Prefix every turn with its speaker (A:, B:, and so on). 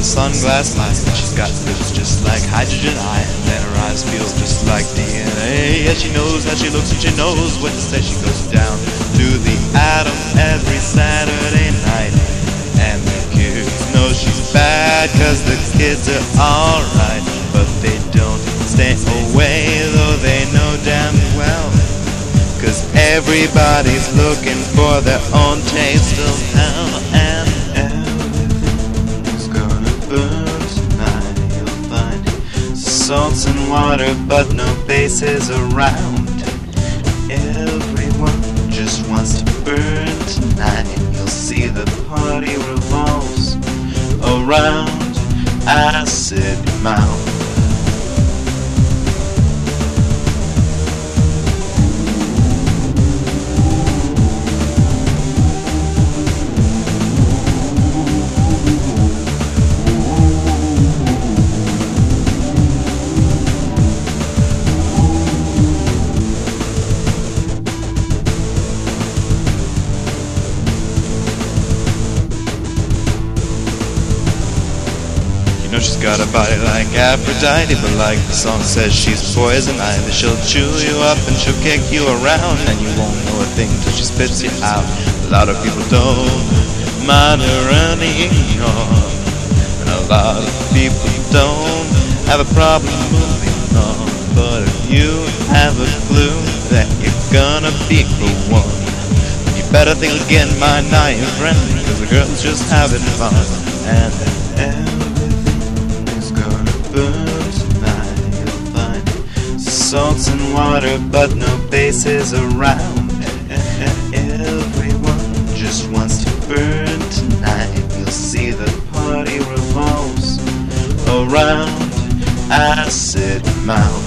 A: sunglass light. She's got lips just like hydrogen iron, and her eyes feel just like DNA. Yeah, she knows how she looks and she knows what to say. She goes down to the Atom every Saturday night, and the kids know she's bad, cause the kids are alright. But they don't stay away, though they know damn well, cause everybody's looking for their own taste of hell. And everything's gonna burn tonight. You'll find salts and water, but no bases around. Everyone just wants to burn tonight. You'll see the party revolves around Acid Mountain. You know she's got a body like Aphrodite, but like the song says, she's poison ivy. She'll chew you up and she'll kick you around, and you won't know a thing till she spits you out. A lot of people don't mind her anymore, and a lot of people don't have a problem moving on. But if you have a clue that you're gonna be the one, you better think again, my naive friend, cause the girl's just having fun. And burn tonight. You'll find salts and water, but no bases around. Everyone just wants to burn tonight. You'll see the party revolves around Acid Mountain.